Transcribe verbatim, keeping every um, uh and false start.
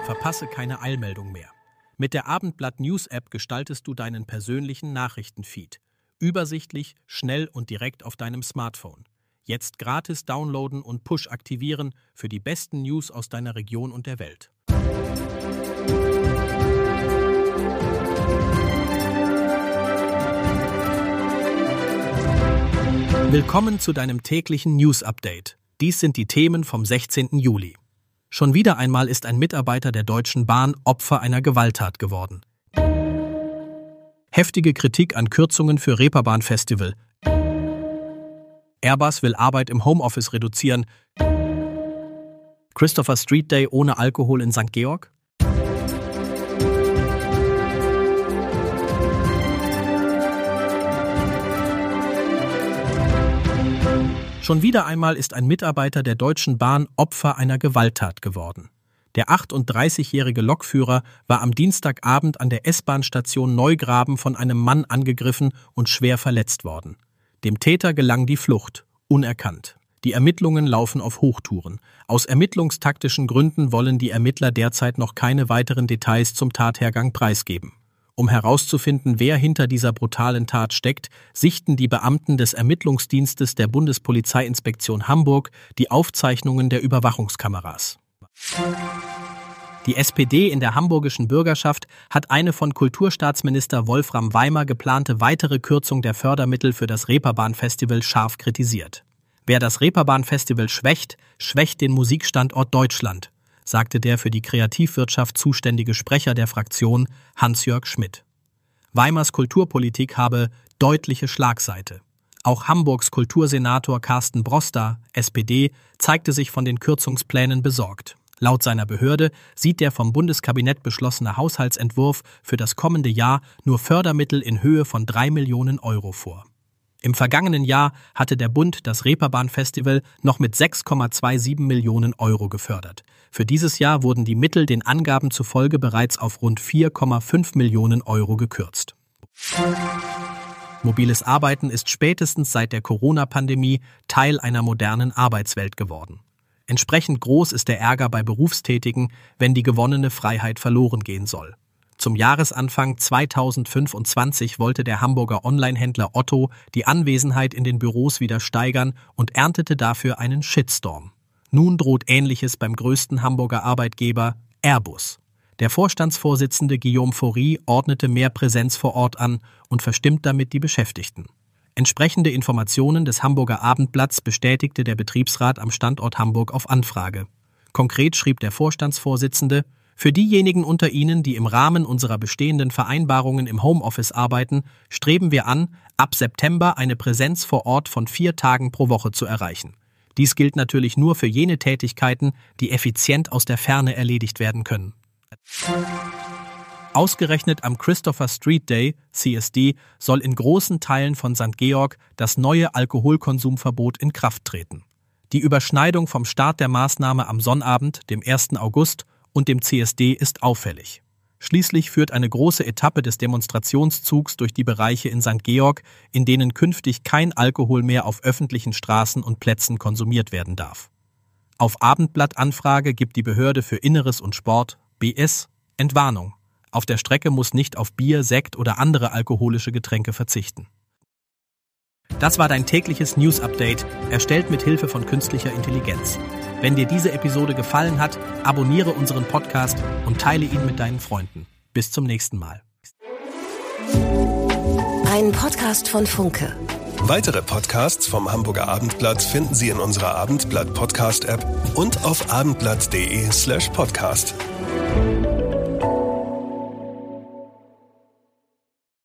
Verpasse keine Eilmeldung mehr. Mit der Abendblatt News App gestaltest du deinen persönlichen Nachrichtenfeed. Übersichtlich, schnell und direkt auf deinem Smartphone. Jetzt gratis downloaden und Push aktivieren für die besten News aus deiner Region und der Welt. Willkommen zu deinem täglichen News-Update. Dies sind die Themen vom sechzehnten Juli. Schon wieder einmal ist ein Mitarbeiter der Deutschen Bahn Opfer einer Gewalttat geworden. Heftige Kritik an Kürzungen für Reeperbahn-Festival. Airbus will Arbeit im Homeoffice reduzieren. Christopher Street Day ohne Alkohol in Sankt Georg. Schon wieder einmal ist ein Mitarbeiter der Deutschen Bahn Opfer einer Gewalttat geworden. Der achtunddreißigjährige Lokführer war am Dienstagabend an der S-Bahn-Station Neugraben von einem Mann angegriffen und schwer verletzt worden. Dem Täter gelang die Flucht, unerkannt. Die Ermittlungen laufen auf Hochtouren. Aus ermittlungstaktischen Gründen wollen die Ermittler derzeit noch keine weiteren Details zum Tathergang preisgeben. Um herauszufinden, wer hinter dieser brutalen Tat steckt, sichten die Beamten des Ermittlungsdienstes der Bundespolizeiinspektion Hamburg die Aufzeichnungen der Überwachungskameras. Die S P D in der hamburgischen Bürgerschaft hat eine von Kulturstaatsminister Wolfram Weimer geplante weitere Kürzung der Fördermittel für das Reeperbahn-Festival scharf kritisiert. Wer das Reeperbahn-Festival schwächt, schwächt den Musikstandort Deutschland, sagte der für die Kreativwirtschaft zuständige Sprecher der Fraktion, Hans-Jörg Schmidt. Weimars Kulturpolitik habe deutliche Schlagseite. Auch Hamburgs Kultursenator Carsten Broster, S P D, zeigte sich von den Kürzungsplänen besorgt. Laut seiner Behörde sieht der vom Bundeskabinett beschlossene Haushaltsentwurf für das kommende Jahr nur Fördermittel in Höhe von drei Millionen Euro vor. Im vergangenen Jahr hatte der Bund das Reeperbahn-Festival noch mit sechs Komma siebenundzwanzig Millionen Euro gefördert. Für dieses Jahr wurden die Mittel den Angaben zufolge bereits auf rund vier Komma fünf Millionen Euro gekürzt. Mobiles Arbeiten ist spätestens seit der Corona-Pandemie Teil einer modernen Arbeitswelt geworden. Entsprechend groß ist der Ärger bei Berufstätigen, wenn die gewonnene Freiheit verloren gehen soll. Zum Jahresanfang zweitausendfünfundzwanzig wollte der Hamburger Onlinehändler Otto die Anwesenheit in den Büros wieder steigern und erntete dafür einen Shitstorm. Nun droht Ähnliches beim größten Hamburger Arbeitgeber Airbus. Der Vorstandsvorsitzende Guillaume Faury ordnete mehr Präsenz vor Ort an und verstimmt damit die Beschäftigten. Entsprechende Informationen des Hamburger Abendblatts bestätigte der Betriebsrat am Standort Hamburg auf Anfrage. Konkret schrieb der Vorstandsvorsitzende: Für diejenigen unter Ihnen, die im Rahmen unserer bestehenden Vereinbarungen im Homeoffice arbeiten, streben wir an, ab September eine Präsenz vor Ort von vier Tagen pro Woche zu erreichen. Dies gilt natürlich nur für jene Tätigkeiten, die effizient aus der Ferne erledigt werden können. Ausgerechnet am Christopher Street Day, C S D, soll in großen Teilen von Sankt Georg das neue Alkoholkonsumverbot in Kraft treten. Die Überschneidung vom Start der Maßnahme am Sonnabend, dem ersten August, und dem C S D ist auffällig. Schließlich führt eine große Etappe des Demonstrationszugs durch die Bereiche in Sankt Georg, in denen künftig kein Alkohol mehr auf öffentlichen Straßen und Plätzen konsumiert werden darf. Auf Abendblattanfrage gibt die Behörde für Inneres und Sport, B S, Entwarnung. Auf der Strecke muss nicht auf Bier, Sekt oder andere alkoholische Getränke verzichten. Das war dein tägliches News-Update, erstellt mit Hilfe von künstlicher Intelligenz. Wenn dir diese Episode gefallen hat, abonniere unseren Podcast und teile ihn mit deinen Freunden. Bis zum nächsten Mal. Ein Podcast von Funke. Weitere Podcasts vom Hamburger Abendblatt finden Sie in unserer Abendblatt Podcast-App und auf abendblatt punkt de slash podcast.